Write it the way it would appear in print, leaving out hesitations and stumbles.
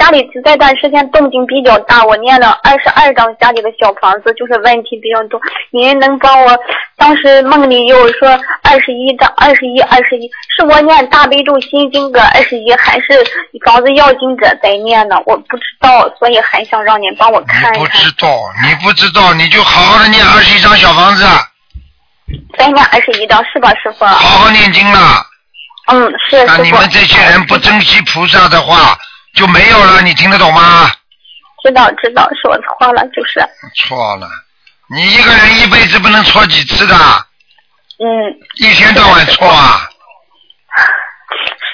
家里这段时间动静比较大，我念了22张家里的小房子，就是问题比较多。您能帮我？当时梦里有说21张，21，是我念大悲咒心经个21，还是房子要经者在念呢？我不知道，所以还想让您帮我看一看。 你不知道，你就好好的念21张小房子。 再念21张是吧，师傅？ 好好念经了。 是师傅。 那你们这些人不珍惜菩萨的话，就没有了，你听得懂吗？ 知道，是我错了，就是。 错了，你一个人一辈子不能错几次的。一天到晚错啊。